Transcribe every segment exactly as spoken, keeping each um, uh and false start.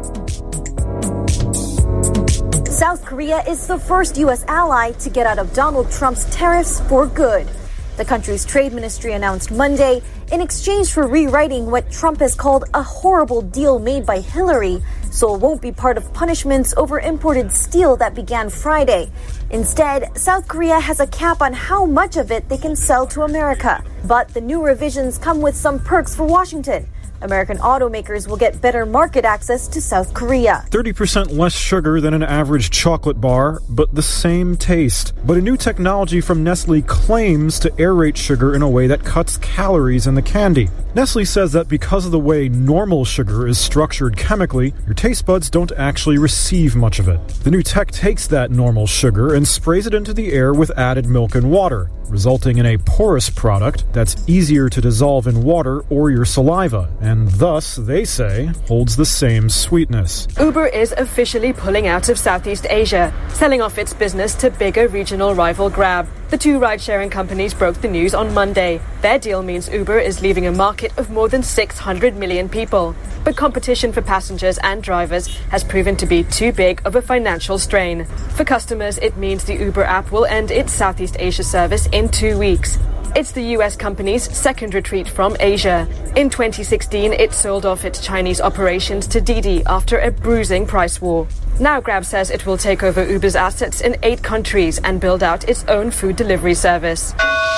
South Korea is the first U S ally to get out of Donald Trump's tariffs for good. The country's trade ministry announced Monday, in exchange for rewriting what Trump has called a horrible deal made by Hillary, Seoul won't be part of punishments over imported steel that began Friday. Instead, South Korea has a cap on how much of it they can sell to America. But the new revisions come with some perks for Washington. American automakers will get better market access to South Korea. thirty percent less sugar than an average chocolate bar, but the same taste. But a new technology from Nestle claims to aerate sugar in a way that cuts calories in the candy. Nestle says that because of the way normal sugar is structured chemically, your taste buds don't actually receive much of it. The new tech takes that normal sugar and sprays it into the air with added milk and water, resulting in a porous product that's easier to dissolve in water or your saliva, and thus, they say, holds the same sweetness. Uber is officially pulling out of Southeast Asia, selling off its business to bigger regional rival Grab. The two ride-sharing companies broke the news on Monday. Their deal means Uber is leaving a market of more than six hundred million people. But competition for passengers and drivers has proven to be too big of a financial strain. For customers, it means the Uber app will end its Southeast Asia service in two weeks. It's the U S company's second retreat from Asia. In twenty sixteen, it sold off its Chinese operations to Didi after a bruising price war. Now Grab says it will take over Uber's assets in eight countries and build out its own food delivery service.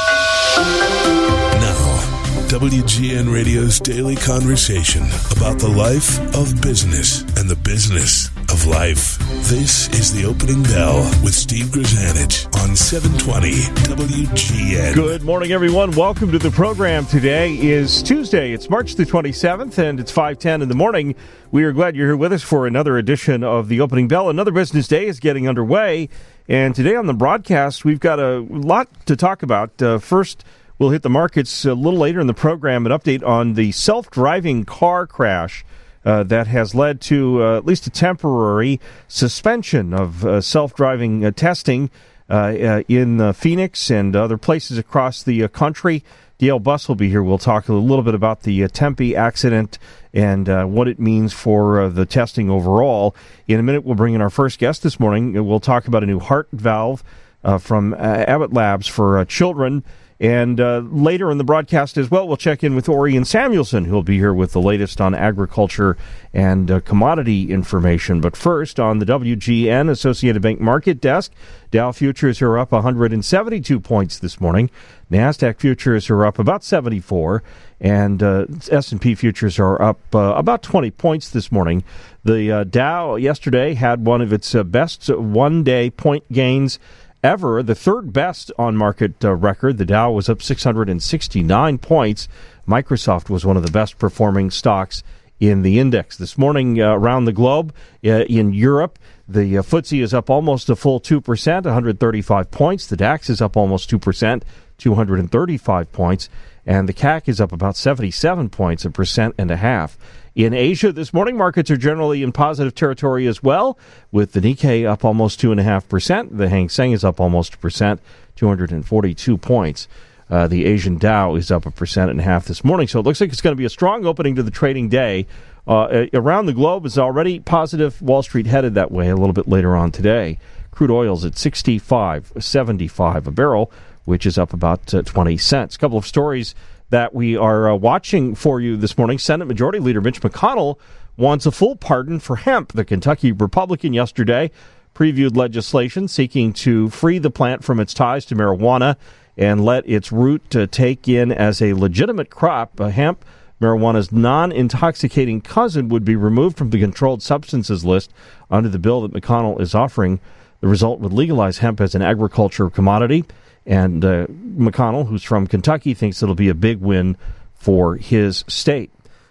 Now, W G N Radio's daily conversation about the life of business and the business of life. This is The Opening Bell with Steve Grzanich on seven twenty W G N. Good morning, everyone. Welcome to the program. Today is Tuesday. It's March the twenty-seventh, and it's five ten in the morning. We are glad you're here with us for another edition of The Opening Bell. Another business day is getting underway, and today on the broadcast, we've got a lot to talk about. Uh, first, we'll hit the markets a little later in the program, an update on the self-driving car crash Uh, that has led to uh, at least a temporary suspension of uh, self-driving uh, testing uh, uh, in uh, Phoenix and other places across the uh, country. Dale Buss will be here. We'll talk a little bit about the uh, Tempe accident and uh, what it means for uh, the testing overall. In a minute, we'll bring in our first guest this morning. We'll talk about a new heart valve uh, from uh, Abbott Labs for uh, children. And uh, later in the broadcast as well, we'll check in with Orion Samuelson, who'll be here with the latest on agriculture and uh, commodity information. But first, on the W G N Associated Bank Market Desk, Dow futures are up one hundred seventy-two points this morning. NASDAQ futures are up about seventy-four, and uh, S and P futures are up uh, about twenty points this morning. The uh, Dow yesterday had one of its uh, best one-day point gains ever, the third best on market uh, record. The Dow was up six hundred sixty-nine points. Microsoft was one of the best performing stocks in the index. This morning uh, around the globe, uh, in Europe, the uh, F T S E is up almost a full two percent, one hundred thirty-five points. The DAX is up almost two percent, two hundred thirty-five points. And the C A C is up about seventy-seven points, a percent and a half. In Asia this morning, markets are generally in positive territory as well, with the Nikkei up almost two point five percent. The Hang Seng is up almost a percent, two hundred forty-two points. Uh, the Asian Dow is up a percent and a half this morning. So it looks like it's going to be a strong opening to the trading day. Uh, around the globe is already positive. Wall Street headed that way a little bit later on today. Crude oil's at sixty-five seventy-five a barrel, which is up about uh, twenty cents. A couple of stories that we are uh, watching for you this morning. Senate Majority Leader Mitch McConnell wants a full pardon for hemp. The Kentucky Republican yesterday previewed legislation seeking to free the plant from its ties to marijuana and let its root uh, take in as a legitimate crop. Uh, hemp, marijuana's non-intoxicating cousin, would be removed from the controlled substances list under the bill that McConnell is offering. The result would legalize hemp as an agriculture commodity. And uh, McConnell, who's from Kentucky, thinks it'll be a big win for his state.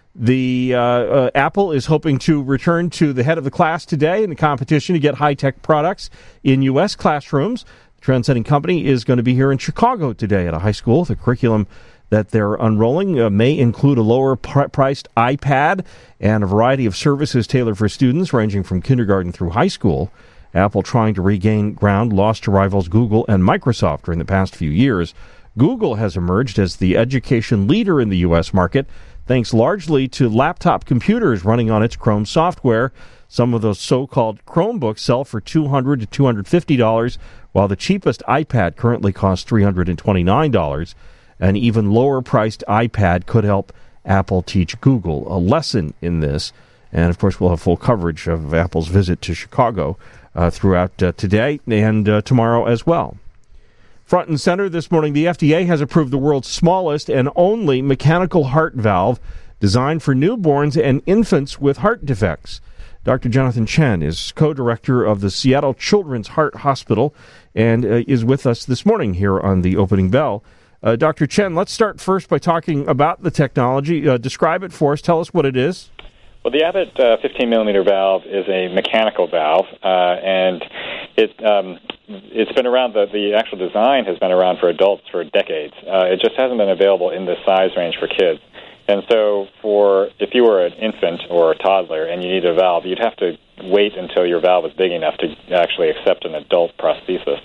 The uh, uh, Apple is hoping to return to the head of the class today in the competition to get high-tech products in U S classrooms. The trend-setting company is going to be here in Chicago today at a high school. The curriculum that they're unrolling uh, may include a lower-priced iPad and a variety of services tailored for students ranging from kindergarten through high school. Apple trying to regain ground lost to rivals Google and Microsoft during the past few years. Google has emerged as the education leader in the U S market, thanks largely to laptop computers running on its Chrome software. Some of those so-called Chromebooks sell for two hundred dollars to two hundred fifty dollars, while the cheapest iPad currently costs three hundred twenty-nine dollars. An even lower-priced iPad could help Apple teach Google a lesson in this. And, of course, we'll have full coverage of Apple's visit to Chicago uh, throughout uh, today and uh, tomorrow as well. Front and center this morning, the F D A has approved the world's smallest and only mechanical heart valve designed for newborns and infants with heart defects. Doctor Jonathan Chen is co-director of the Seattle Children's Heart Hospital and uh, is with us this morning here on the Opening Bell. Uh, Doctor Chen, let's start first by talking about the technology. Uh, describe it for us. Tell us what it is. Well, the Abbott uh, fifteen millimeter valve is a mechanical valve, uh, and it, um, it's been around, the, the actual design has been around for adults for decades. Uh, it just hasn't been available in this size range for kids. And so for if you were an infant or a toddler and you needed a valve, you'd have to wait until your valve was big enough to actually accept an adult prosthesis.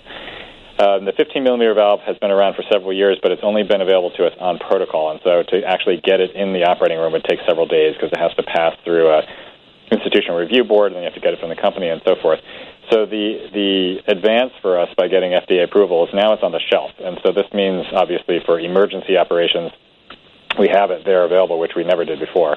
Uh, the fifteen millimeter valve has been around for several years, but it's only been available to us on protocol. And so to actually get it in the operating room would take several days because it has to pass through a institutional review board, and then you have to get it from the company and so forth. So the the advance for us by getting F D A approval is now it's on the shelf. And so this means, obviously, for emergency operations, we have it there available, which we never did before.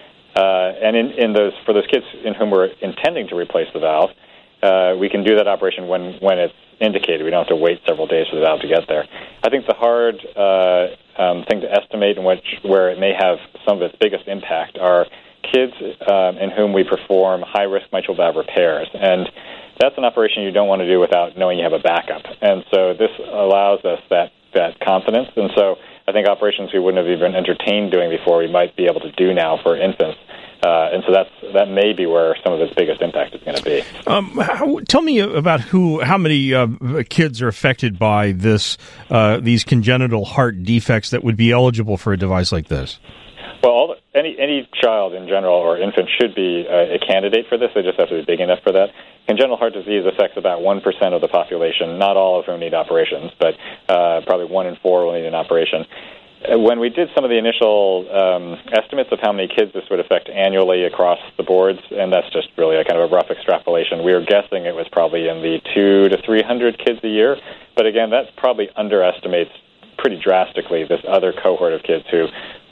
Uh, and in, in those for those kids in whom we're intending to replace the valve, uh, we can do that operation when, when it's indicated. We don't have to wait several days for the valve to get there. I think the hard uh, um, thing to estimate and which where it may have some of its biggest impact are kids um, in whom we perform high-risk mitral valve repairs. And that's an operation you don't want to do without knowing you have a backup. And so this allows us that, that confidence. And so I think operations we wouldn't have even entertained doing before we might be able to do now for infants. Uh, and so that's that may be where some of its biggest impact is going to be. Um, how, tell me about who, how many uh, kids are affected by this, uh, these congenital heart defects that would be eligible for a device like this. Well, all the, any any child in general or infant should be uh, a candidate for this. They just have to be big enough for that. Congenital heart disease affects about one percent of the population. Not all of whom need operations, but uh, probably one in four will need an operation. When we did some of the initial um, estimates of how many kids this would affect annually across the boards, and that's just really a kind of a rough extrapolation, we were guessing it was probably in the two to three hundred kids a year. But again, that probably underestimates pretty drastically this other cohort of kids who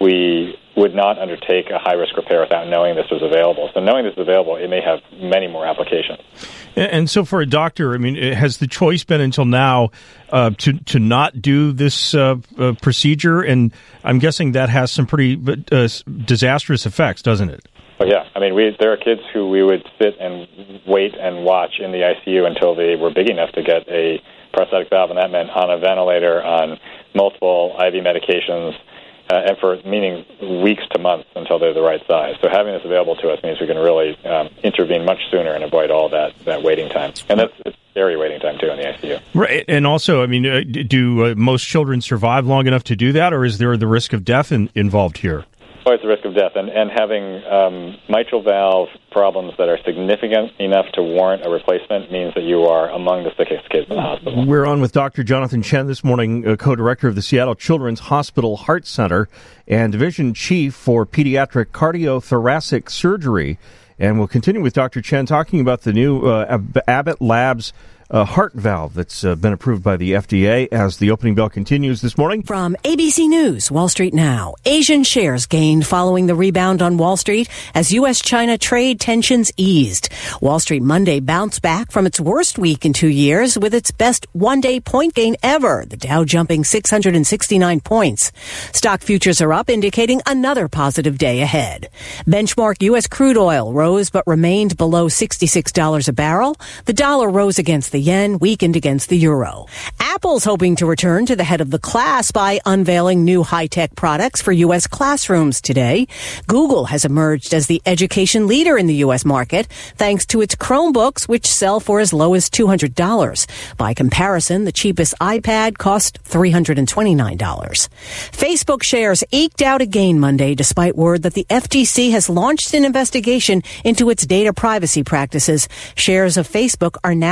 we would not undertake a high-risk repair without knowing this was available. So knowing this is available, it may have many more applications. And so for a doctor, I mean, has the choice been until now uh, to to not do this uh, uh, procedure? And I'm guessing that has some pretty uh, disastrous effects, doesn't it? Oh, yeah. I mean, we there are kids who we would sit and wait and watch in the I C U until they were big enough to get a prosthetic valve, and that meant on a ventilator, on multiple I V medications, uh, and for meaning weeks to months until they're the right size. So having this available to us means we can really um, intervene much sooner and avoid all that, that waiting time. And that's it's scary waiting time, too, in the I C U. Right. And also, I mean, uh, do uh, most children survive long enough to do that, or is there the risk of death in, involved here? Oh, it's a risk of death. And, and having um, mitral valve problems that are significant enough to warrant a replacement means that you are among the sickest kids in the hospital. We're on with Doctor Jonathan Chen this morning, uh, co-director of the Seattle Children's Hospital Heart Center and division chief for pediatric cardiothoracic surgery. And we'll continue with Doctor Chen talking about the new uh, Abbott Labs a heart valve that's uh, been approved by the F D A as the opening bell continues this morning. From A B C News, Wall Street Now. Asian shares gained following the rebound on Wall Street as U S China trade tensions eased. Wall Street Monday bounced back from its worst week in two years with its best one-day point gain ever, the Dow jumping six hundred sixty-nine points. Stock futures are up, indicating another positive day ahead. Benchmark U S crude oil rose but remained below sixty-six dollars a barrel. The dollar rose against the yen, weakened against the euro. Apple's hoping to return to the head of the class by unveiling new high-tech products for U S classrooms today. Google has emerged as the education leader in the U S market thanks to its Chromebooks, which sell for as low as two hundred dollars. By comparison, the cheapest iPad cost three hundred twenty-nine dollars. Facebook shares eked out a gain Monday despite word that the F T C has launched an investigation into its data privacy practices. Shares of Facebook are now down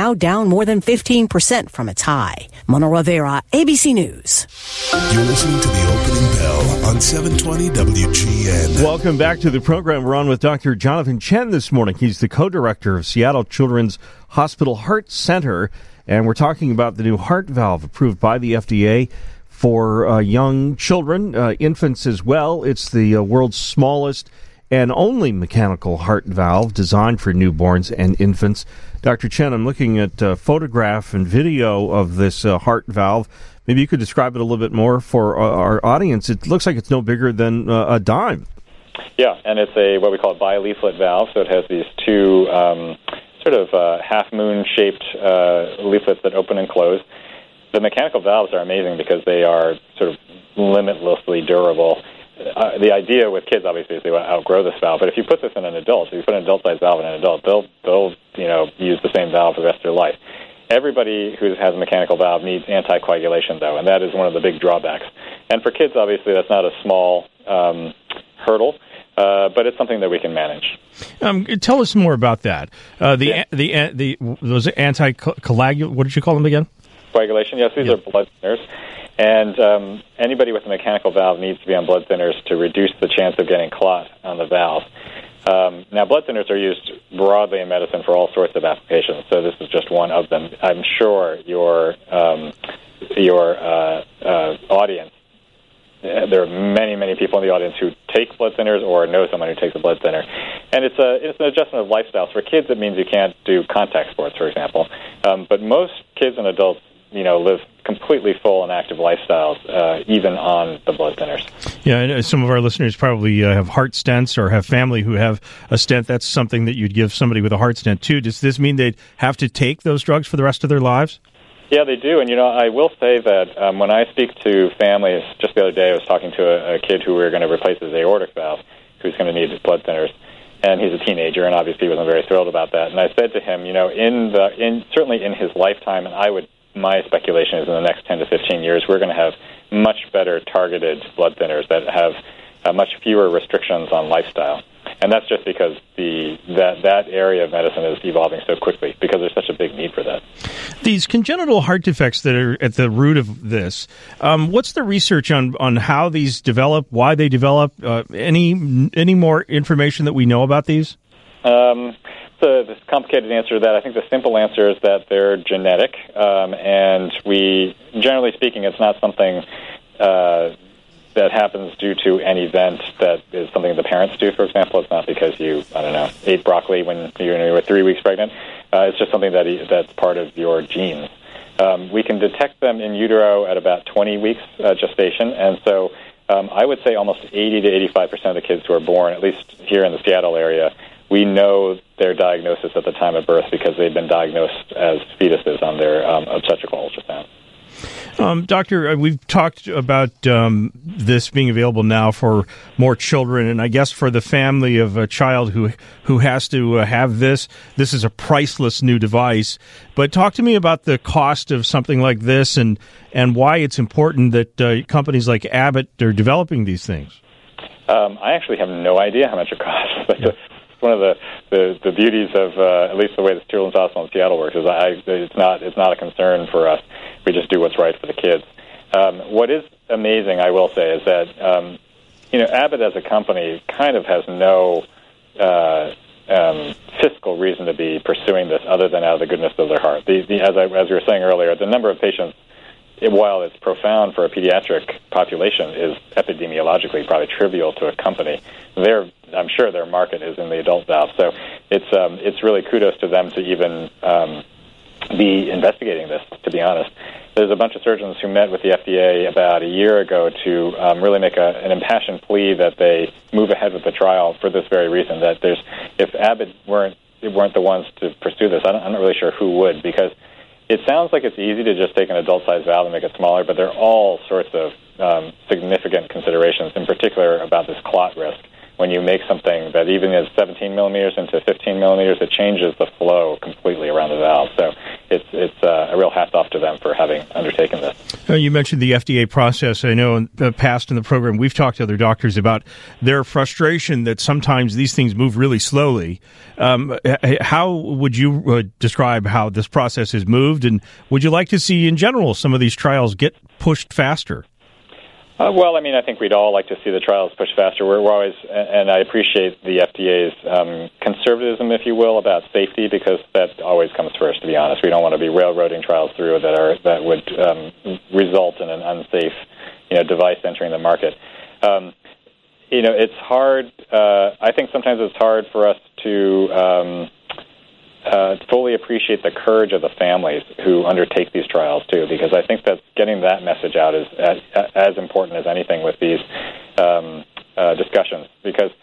more than fifteen percent from its high. Mona Rivera, A B C News. You're listening to the opening bell on seven twenty W G N. Welcome back to the program. We're on with Doctor Jonathan Chen this morning. He's the co-director of Seattle Children's Hospital Heart Center, and we're talking about the new heart valve approved by the F D A for uh, young children, uh, infants as well. It's the uh, world's smallest and only mechanical heart valve designed for newborns and infants. Doctor Chen, I'm looking at a photograph and video of this uh, heart valve. Maybe you could describe it a little bit more for uh, our audience. It looks like it's no bigger than uh, a dime. Yeah, and it's a what we call a bi-leaflet valve, so it has these two um, sort of uh, half-moon-shaped uh, leaflets that open and close. The mechanical valves are amazing because they are sort of limitlessly durable. Uh, the idea with kids, obviously, is they want to outgrow this valve. But if you put this in an adult, if you put an adult-sized valve in an adult, they'll they'll you know use the same valve for the rest of their life. Everybody who has a mechanical valve needs anticoagulation, though, and that is one of the big drawbacks. And for kids, obviously, that's not a small um, hurdle, uh, but it's something that we can manage. Um, tell us more about that. Uh, the, yeah. the the the those anticoagulant. What did you call them again? Coagulation, yes, these yeah. are blood thinners. And um, anybody with a mechanical valve needs to be on blood thinners to reduce the chance of getting clot on the valve. Um, now, blood thinners are used broadly in medicine for all sorts of applications, so this is just one of them. I'm sure your um, your uh, uh, audience, uh, there are many, many people in the audience who take blood thinners or know someone who takes a blood thinner. And it's a it's an adjustment of lifestyles. For kids, it means you can't do contact sports, for example. Um, but most kids and adults, you know, live completely full and active lifestyles, uh, even on the blood thinners. Yeah, and some of our listeners probably uh, have heart stents or have family who have a stent. That's something that you'd give somebody with a heart stent, too. Does this mean they'd have to take those drugs for the rest of their lives? Yeah, they do. And, you know, I will say that um, when I speak to families, just the other day I was talking to a, a kid who we were going to replace his aortic valve, who's going to need blood thinners. And he's a teenager, and obviously he wasn't very thrilled about that. And I said to him, you know, in the in certainly in his lifetime, and I would my speculation is in the next ten to fifteen years, we're going to have much better targeted blood thinners that have uh, much fewer restrictions on lifestyle. And that's just because the that, that area of medicine is evolving so quickly because there's such a big need for that. These congenital heart defects that are at the root of this, um, what's the research on, on how these develop, why they develop, uh, any any more information that we know about these? Um The, the complicated answer to that, I think the simple answer is that they're genetic, um, and we, generally speaking, it's not something uh, that happens due to an event that is something the parents do, for example. It's not because you, I don't know, ate broccoli when you were three weeks pregnant. Uh, it's just something that that's part of your genes. Um, we can detect them in utero at about twenty weeks uh, gestation, and so um, I would say almost eighty to eighty-five percent of the kids who are born, at least here in the Seattle area, we know their diagnosis at the time of birth because they've been diagnosed as fetuses on their um, obstetrical ultrasound. Um, doctor, we've talked about um, this being available now for more children, and I guess for the family of a child who who has to uh, have this, this is a priceless new device. But talk to me about the cost of something like this and, and why it's important that uh, companies like Abbott are developing these things. Um, I actually have no idea how much it costs. Yeah. One of the, the, the beauties of uh, at least the way the Children's Hospital in Seattle works is I, it's not it's not a concern for us. We just do what's right for the kids. Um, what is amazing, I will say, is that um, you know Abbott as a company kind of has no uh, um, fiscal reason to be pursuing this other than out of the goodness of their heart. The, the, as I, as we were saying earlier, the number of patients, it, while it's profound for a pediatric population, is epidemiologically probably trivial to a company. They're I'm sure their market is in the adult valve, so it's um, it's really kudos to them to even um, be investigating this. To be honest, there's a bunch of surgeons who met with the F D A about a year ago to um, really make a, an impassioned plea that they move ahead with the trial for this very reason. That there's if Abbott weren't weren't the ones to pursue this, I don't, I'm not really sure who would, because it sounds like it's easy to just take an adult-sized valve and make it smaller, but there are all sorts of um, significant considerations, in particular about this clot risk. when you make something that even is seventeen millimeters into fifteen millimeters, it changes the flow completely around the valve. So it's it's uh, a real hats off to them for having undertaken this. Uh, you mentioned the F D A process. I know in the past in the program we've talked to other doctors about their frustration that sometimes these things move really slowly. Um, how would you uh, describe how this process has moved, and would you like to see in general some of these trials get pushed faster? Uh, well, I mean, I think we'd all like to see the trials push faster. We're, we're always, and I appreciate the F D A's um, conservatism, if you will, about safety, because that always comes first. To be honest, we don't want to be railroading trials through that are that would um, result in an unsafe, you know, device entering the market. Um, you know, it's hard. Uh, I think sometimes it's hard for us to. Um, Uh, fully appreciate the courage of the families who undertake these trials, too, because I think that getting that message out is as, as important as anything with these um, uh, discussions. Because,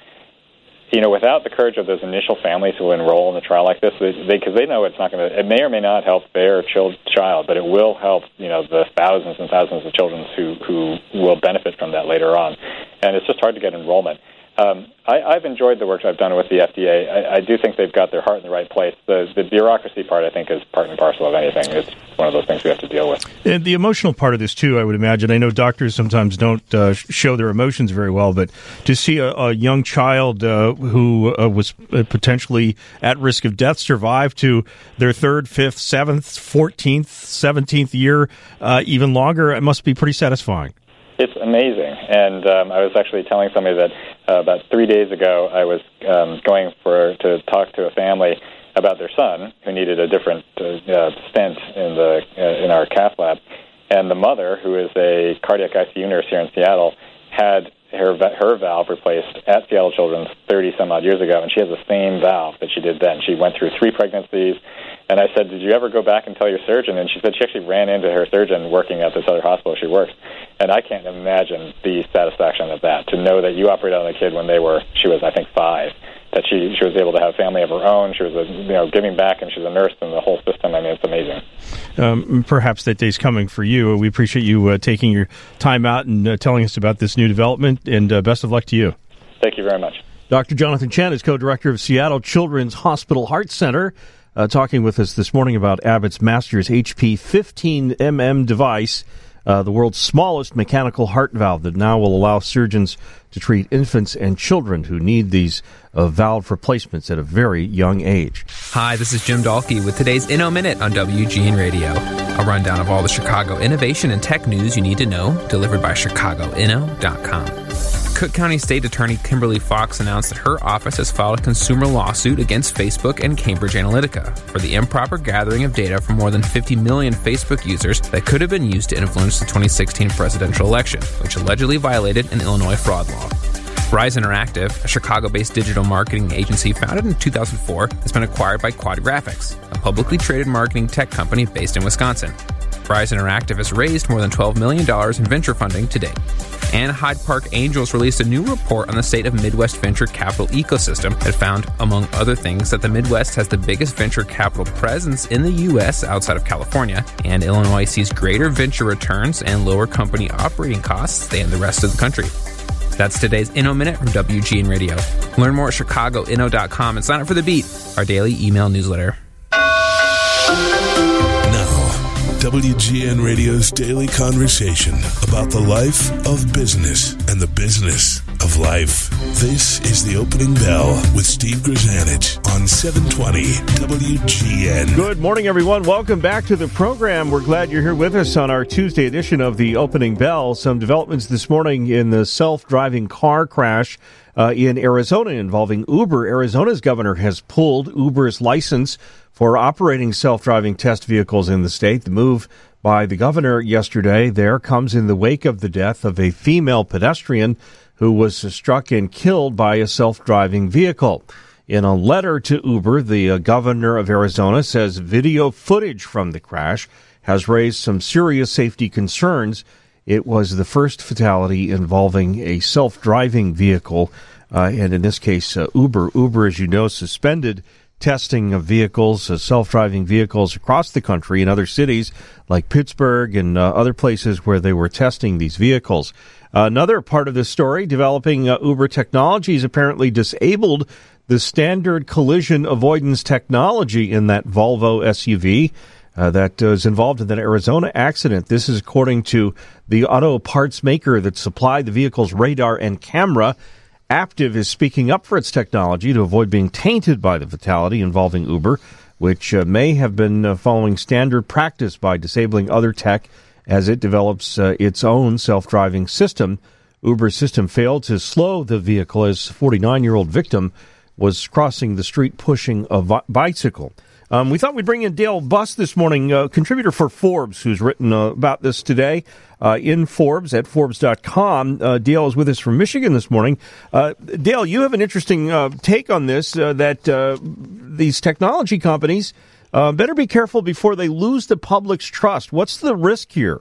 you know, without the courage of those initial families who enroll in a trial like this, because they, they, they know it's not going to, it may or may not help their child, child, but it will help, you know, the thousands and thousands of children who, who will benefit from that later on. And it's just hard to get enrollment. Um, I, I've enjoyed the work I've done with the F D A. I, I do think they've got their heart in the right place. The, the bureaucracy part, I think, is part and parcel of anything. It's one of those things we have to deal with. And the emotional part of this, too, I would imagine. I know doctors sometimes don't uh, show their emotions very well, but to see a, a young child uh, who uh, was potentially at risk of death survive to their third, fifth, seventh, fourteenth, seventeenth year, uh, even longer, it must be pretty satisfying. It's amazing. And um, I was actually telling somebody that uh, about three days ago I was um, going for to talk to a family about their son who needed a different uh, uh, stent in the uh, in our cath lab. And the mother, who is a cardiac I C U nurse here in Seattle, had her her valve replaced at Seattle Children's thirty some odd years ago, and she has the same valve that she did then. She went through three pregnancies. And I said, did you ever go back and tell your surgeon? And she said she actually ran into her surgeon working at this other hospital she works. And I can't imagine the satisfaction of that, to know that you operated on a kid when they were, she was, I think, five, that she she was able to have family of her own. She was, a, you know, giving back, and she's a nurse in the whole system. I mean, it's amazing. Um, perhaps that day's coming for you. We appreciate you uh, taking your time out and uh, telling us about this new development, and uh, best of luck to you. Thank you very much. Doctor Jonathan Chen is co-director of Seattle Children's Hospital Heart Center, uh, talking with us this morning about Abbott's Masters H P fifteen millimeter device, uh, the world's smallest mechanical heart valve that now will allow surgeons to treat infants and children who need these uh, valve replacements at a very young age. Hi, this is Jim Dahlke with today's Inno Minute on W G N Radio. A rundown of all the Chicago innovation and tech news you need to know, delivered by Chicago Inno dot com. Cook County State Attorney Kimberly Fox announced that her office has filed a consumer lawsuit against Facebook and Cambridge Analytica for the improper gathering of data from more than fifty million Facebook users that could have been used to influence the twenty sixteen presidential election, which allegedly violated an Illinois fraud law. Rise Interactive, a Chicago-based digital marketing agency founded in two thousand four, has been acquired by Quad Graphics, a publicly traded marketing tech company based in Wisconsin. Rise Interactive has raised more than twelve million dollars in venture funding to date. And Hyde Park Angels released a new report on the state of Midwest venture capital ecosystem that found, among other things, that the Midwest has the biggest venture capital presence in the U S outside of California, and Illinois sees greater venture returns and lower company operating costs than the rest of the country. That's today's Inno Minute from W G N Radio. Learn more at Chicago Inno dot com and sign up for The Beat, our daily email newsletter. W G N Radio's daily conversation about the life of business and the business of life. This is the Opening Bell with Steve Grzanich on seven twenty W G N. Good morning, everyone. Welcome back to the program. We're glad you're here with us on our Tuesday edition of the Opening Bell. Some developments this morning in the self-driving car crash uh, in Arizona involving Uber. Arizona's governor has pulled Uber's license for operating self-driving test vehicles in the state. The move by the governor yesterday there comes in the wake of the death of a female pedestrian who was struck and killed by a self-driving vehicle. In a letter to Uber, the uh, governor of Arizona says video footage from the crash has raised some serious safety concerns. It was the first fatality involving a self-driving vehicle, uh, and in this case, uh, Uber. Uber, as you know, suspended testing of vehicles, uh, self-driving vehicles across the country in other cities like Pittsburgh and uh, other places where they were testing these vehicles. Uh, another part of this story, developing uh, Uber Technologies apparently disabled the standard collision avoidance technology in that Volvo S U V uh, that uh, was involved in that Arizona accident. This is according to the auto parts maker that supplied the vehicle's radar and camera. Aptiv is speaking up for its technology to avoid being tainted by the fatality involving Uber, which uh, may have been uh, following standard practice by disabling other tech as it develops uh, its own self-driving system. Uber's system failed to slow the vehicle as forty-nine-year-old victim was crossing the street pushing a vi- bicycle. Um, we thought we'd bring in Dale Buss this morning, a contributor for Forbes, who's written uh, about this today uh, in Forbes at Forbes dot com. Uh, Dale is with us from Michigan this morning. Uh, Dale, you have an interesting uh, take on this, uh, that uh, these technology companies uh, better be careful before they lose the public's trust. What's the risk here?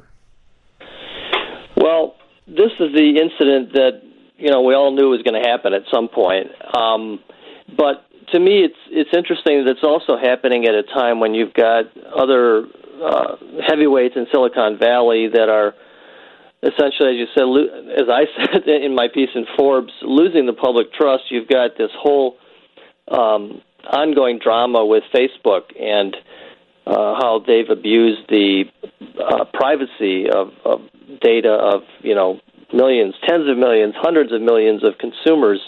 Well, this is the incident that, you know, we all knew was going to happen at some point. Um, but to me, it's it's interesting that it's also happening at a time when you've got other uh, heavyweights in Silicon Valley that are essentially, as you said, lo- as I said in my piece in Forbes, losing the public trust. You've got this whole um, ongoing drama with Facebook and uh, how they've abused the uh, privacy of, of data of, you know, millions, tens of millions, hundreds of millions of consumers.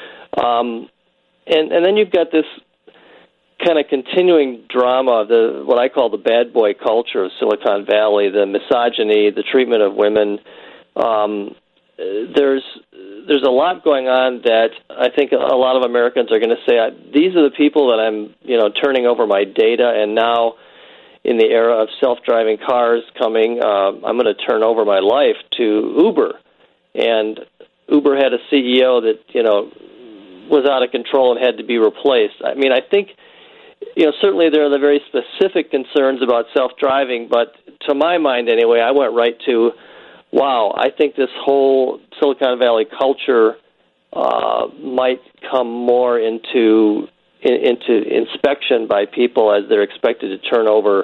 Um, and, and then you've got this kind of continuing drama, the what I call the bad boy culture of Silicon Valley, the misogyny, the treatment of women. Um, there's there's a lot going on that I think a lot of Americans are going to say, these are the people that I'm, you know, turning over my data, and now in the era of self-driving cars coming, uh, I'm going to turn over my life to Uber. And Uber had a C E O that, you know, was out of control and had to be replaced. I mean, I think, you know, certainly there are the very specific concerns about self-driving, but to my mind anyway, I went right to, wow, I think this whole Silicon Valley culture uh, might come more into in, into inspection by people as they're expected to turn over,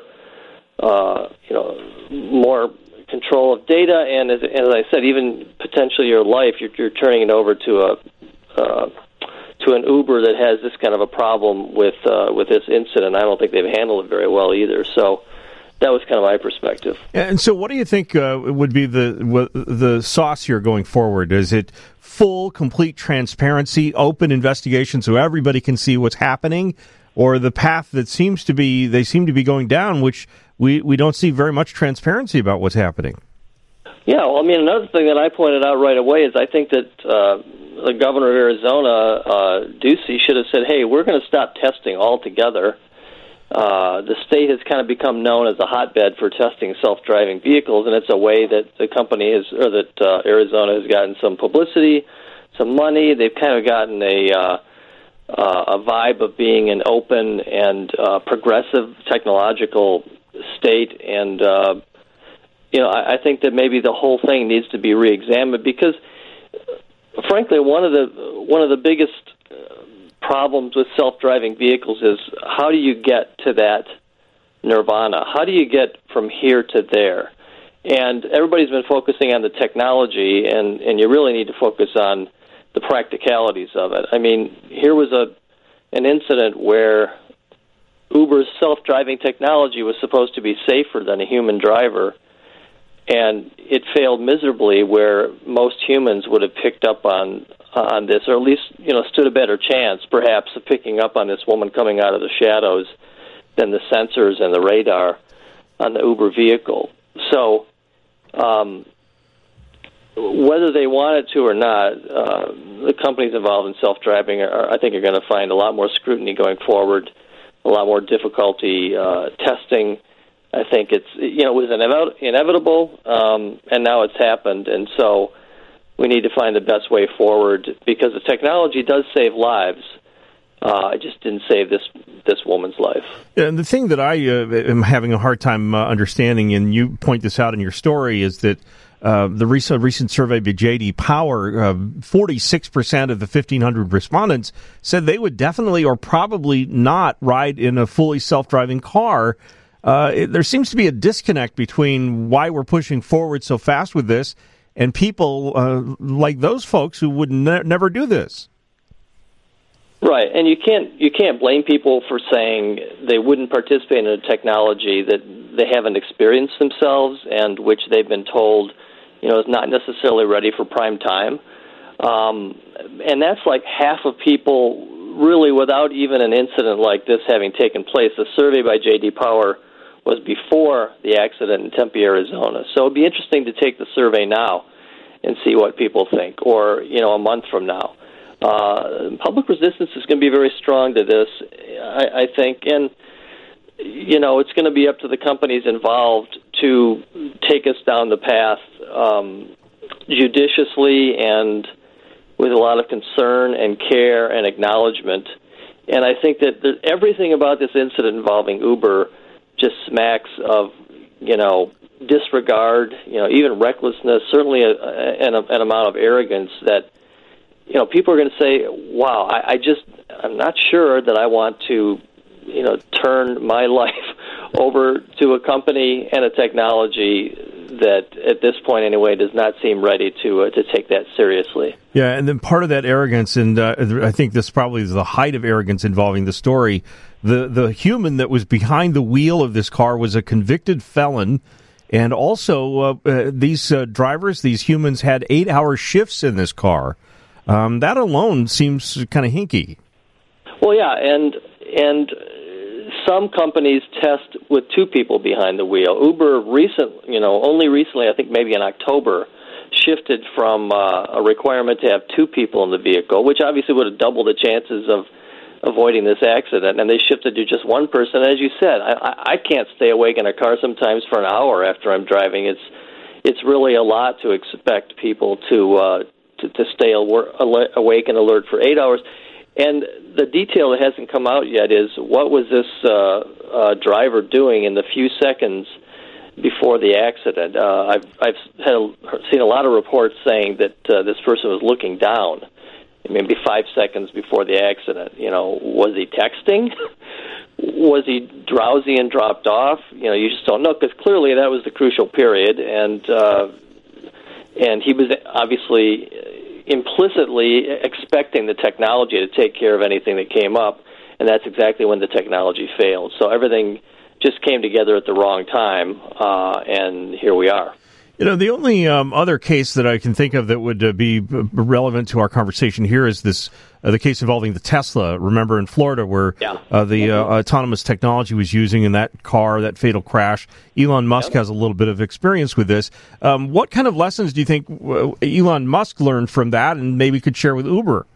uh, you know, more control of data, and as, as I said, even potentially your life, you're, you're turning it over to a uh, to an Uber that has this kind of a problem with uh, with this incident. I don't think they've handled it very well either. So that was kind of my perspective. And so, what do you think uh, would be the the sauce here going forward? Is it full, complete transparency, open investigation, so everybody can see what's happening, or the path that seems to be they seem to be going down, which we, we don't see very much transparency about what's happening? Yeah, well, I mean, another thing that I pointed out right away is I think that uh, the governor of Arizona, uh, Ducey, should have said, hey, we're going to stop testing altogether. Uh, the state has kind of become known as a hotbed for testing self-driving vehicles, and it's a way that the company is, or that uh, Arizona has gotten some publicity, some money. They've kind of gotten a uh, uh, a vibe of being an open and uh, progressive technological state, and uh, you know, I, I think that maybe the whole thing needs to be reexamined because, frankly, one of the one of the biggest problems with self-driving vehicles is how do you get to that nirvana? How do you get from here to there? And everybody's been focusing on the technology, and, and you really need to focus on the practicalities of it. I mean, here was a an incident where Uber's self-driving technology was supposed to be safer than a human driver, and it failed miserably where most humans would have picked up on on this, or at least, you know, stood a better chance, perhaps, of picking up on this woman coming out of the shadows than the sensors and the radar on the Uber vehicle. So, um, whether they wanted to or not, uh, the companies involved in self-driving, are, I think, are going to find a lot more scrutiny going forward, a lot more difficulty uh, testing. I think it's, you know, it was inev- inevitable, um, and now it's happened, and so we need to find the best way forward because the technology does save lives. Uh, it just didn't save this this woman's life. And the thing that I uh, am having a hard time uh, understanding, and you point this out in your story, is that uh, the recent recent survey by J D Power, uh, forty-six percent of the fifteen hundred respondents said they would definitely or probably not ride in a fully self-driving car. Uh, it, there seems to be a disconnect between why we're pushing forward so fast with this and people uh, like those folks who would ne- never do this. Right, and you can't you can't blame people for saying they wouldn't participate in a technology that they haven't experienced themselves and which they've been told, you know, is not necessarily ready for prime time. Um, and that's like half of people, really, without even an incident like this having taken place. The survey by J D Power was before the accident in Tempe, Arizona. So it'd be interesting to take the survey now and see what people think, or, you know, a month from now. Uh, public resistance is going to be very strong to this, I, I think, and, you know, it's going to be up to the companies involved to take us down the path um, judiciously and with a lot of concern and care and acknowledgement. And I think that there, everything about this incident involving Uber just smacks of, you know, disregard, you know, even recklessness, certainly a, a, an, an amount of arrogance that, you know, people are going to say, wow, I, I just, I'm not sure that I want to, you know, turn my life over to a company and a technology that, at this point anyway, does not seem ready to uh, to take that seriously. Yeah, and then part of that arrogance, and uh, I think this probably is the height of arrogance involving the story, the, the human that was behind the wheel of this car was a convicted felon, and also uh, uh, these uh, drivers, these humans, had eight-hour shifts in this car. Um, that alone seems kind of hinky. Well, yeah, and and some companies test with two people behind the wheel. Uber recent, you know, only recently, I think maybe in October, shifted from uh, a requirement to have two people in the vehicle, which obviously would have doubled the chances of avoiding this accident, and they shifted to just one person. As you said, I, I can't stay awake in a car sometimes for an hour after I'm driving. It's it's really a lot to expect people to. Uh, To, to stay awake and alert for eight hours. And the detail that hasn't come out yet is what was this uh, uh, driver doing in the few seconds before the accident? Uh, I've, I've had a, seen a lot of reports saying that uh, this person was looking down, maybe five seconds before the accident. You know, was he texting? Was he drowsy and dropped off? You know, you just don't know, because clearly that was the crucial period, and uh, And he was obviously implicitly expecting the technology to take care of anything that came up, and that's exactly when the technology failed. So everything just came together at the wrong time, uh, and here we are. You know, the only um, other case that I can think of that would uh, be relevant to our conversation here is this uh, the case involving the Tesla. Remember in Florida where yeah. uh, the uh, autonomous technology was using in that car, that fatal crash. Elon Musk yep. has a little bit of experience with this. Um, what kind of lessons do you think uh, Elon Musk learned from that and maybe could share with Uber?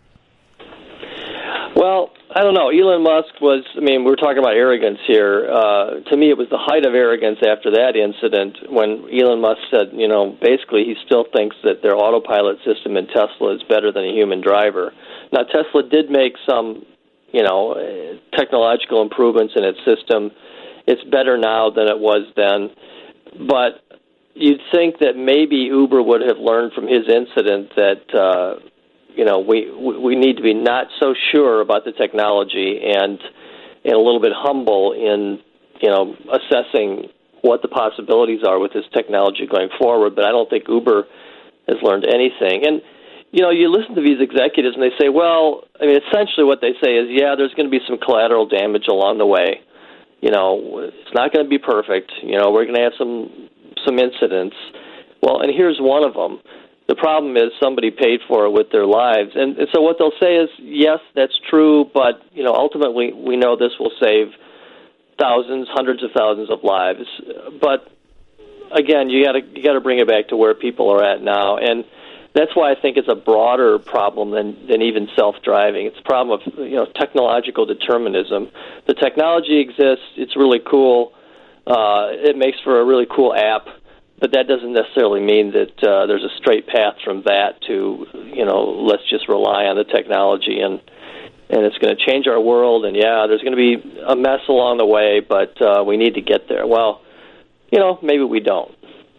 Well, I don't know. Elon Musk was, I mean, we're talking about arrogance here. Uh, to me, it was the height of arrogance after that incident when Elon Musk said, you know, basically he still thinks that their autopilot system in Tesla is better than a human driver. Now, Tesla did make some, you know, technological improvements in its system. It's better now than it was then. But you'd think that maybe Uber would have learned from his incident that, uh, you know, we we need to be not so sure about the technology and and a little bit humble in, you know, assessing what the possibilities are with this technology going forward. But I don't think Uber has learned anything. And, you know, you listen to these executives and they say, well, I mean, essentially what they say is, yeah, there's going to be some collateral damage along the way. You know, it's not going to be perfect. You know, we're going to have some some incidents. Well, and here's one of them. The problem is somebody paid for it with their lives. And, and so what they'll say is, yes, that's true, but, you know, ultimately we know this will save thousands, hundreds of thousands of lives. But, again, you got to you got to bring it back to where people are at now. And that's why I think it's a broader problem than, than even self-driving. It's a problem of, you know, technological determinism. The technology exists. It's really cool. Uh, it makes for a really cool app. But that doesn't necessarily mean that uh, there's a straight path from that to, you know, let's just rely on the technology and and it's going to change our world. And, yeah, there's going to be a mess along the way, but uh, we need to get there. Well, you know, maybe we don't.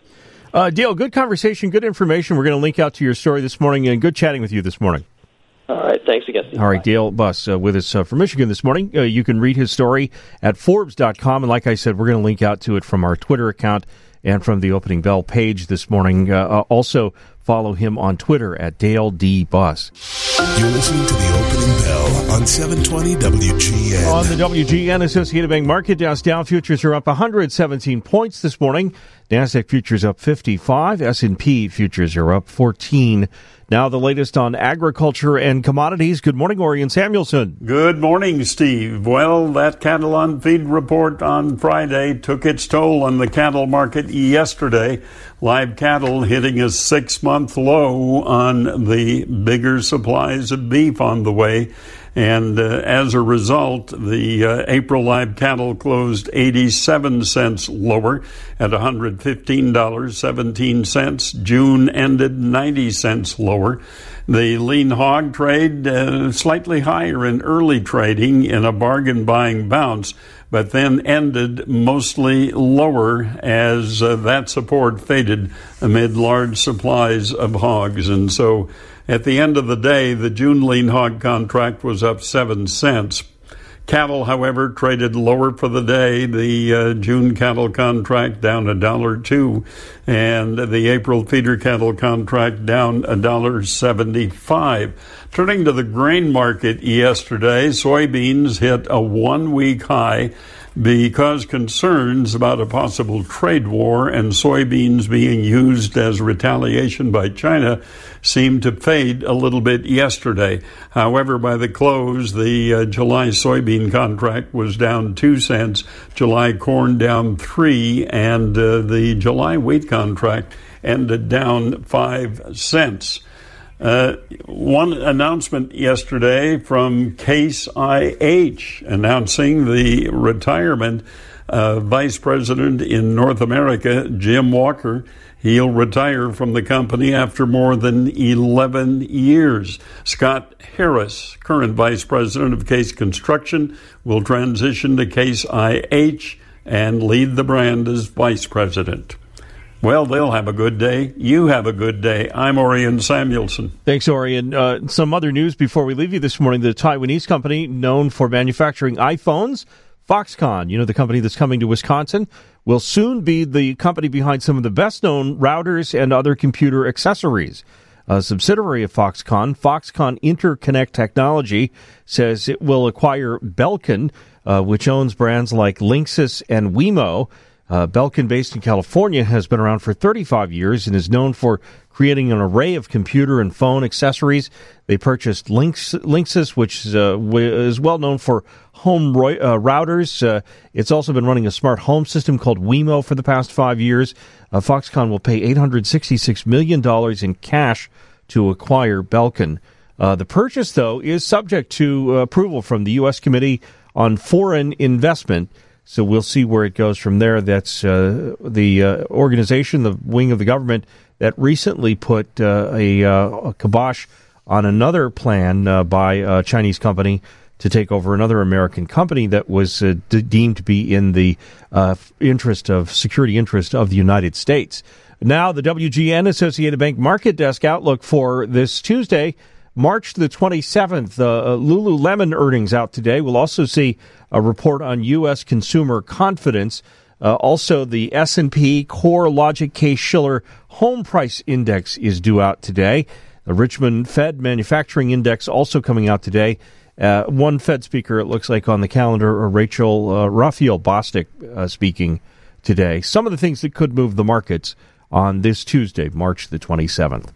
Uh, Dale, good conversation, good information. We're going to link out to your story this morning, and good chatting with you this morning. All right. Thanks again, Steve. All right. Dale Buss uh, with us uh, from Michigan this morning. Uh, you can read his story at Forbes dot com. And like I said, we're going to link out to it from our Twitter account and from the Opening Bell page this morning. Uh, also, follow him on Twitter at Dale D. Buss. You're listening to the Opening Bell on seven twenty W G N. On the W G N Associated Bank Market, Dow Dow futures are up one hundred seventeen points this morning. NASDAQ futures up fifty-five. S and P futures are up fourteen. Now the latest on agriculture and commodities. Good morning, Orion Samuelson. Good morning, Steve. Well, that cattle on feed report on Friday took its toll on the cattle market yesterday. Live cattle hitting a six-month low on the bigger supplies of beef on the way. And uh, as a result, the uh, April live cattle closed eighty-seven cents lower at one hundred fifteen dollars and seventeen cents. June ended ninety cents lower. The lean hog trade uh, slightly higher in early trading in a bargain buying bounce, but then ended mostly lower as uh, that support faded amid large supplies of hogs. And so at the end of the day, the June lean hog contract was up seven cents. Cattle, however, traded lower for the day. The uh, June cattle contract down a dollar two, and the April feeder cattle contract down a dollar seventy-five. Turning to the grain market yesterday, soybeans hit a one-week high because concerns about a possible trade war and soybeans being used as retaliation by China seemed to fade a little bit yesterday. However, by the close, the uh, July soybean contract was down two cents, July corn down three, and uh, the July wheat contract ended down five cents. Uh, one announcement yesterday from Case I H announcing the retirement of Vice President in North America, Jim Walker. He'll retire from the company after more than eleven years. Scott Harris, current Vice President of Case Construction, will transition to Case I H and lead the brand as Vice President. Well, they'll have a good day. You have a good day. I'm Orion Samuelson. Thanks, Orion. Uh, some other news before we leave you this morning. The Taiwanese company known for manufacturing iPhones, Foxconn, you know, the company that's coming to Wisconsin, will soon be the company behind some of the best-known routers and other computer accessories. A subsidiary of Foxconn, Foxconn Interconnect Technology, says it will acquire Belkin, uh, which owns brands like Linksys and Wemo. Uh, Belkin, based in California, has been around for thirty-five years and is known for creating an array of computer and phone accessories. They purchased Links, Linksys, which is, uh, is well known for home ro- uh, routers. Uh, it's also been running a smart home system called Wemo for the past five years. Uh, Foxconn will pay eight hundred sixty-six million dollars in cash to acquire Belkin. Uh, the purchase, though, is subject to uh, approval from the U S Committee on Foreign Investment. So we'll see where it goes from there. That's uh, the uh, organization, the wing of the government, that recently put uh, a, uh, a kibosh on another plan uh, by a Chinese company to take over another American company that was uh, de- deemed to be in the uh, interest of security interest of the United States. Now, the W G N Associated Bank Market Desk outlook for this Tuesday, March the twenty-seventh. Uh, Lululemon earnings out today. We'll also see a report on U S consumer confidence. Uh, also, the S and P CoreLogic Case-Shiller Home Price Index is due out today. The Richmond Fed Manufacturing Index also coming out today. Uh, one Fed speaker, it looks like, on the calendar, Rachel uh, Raphael Bostic uh, speaking today. Some of the things that could move the markets on this Tuesday, March the twenty-seventh.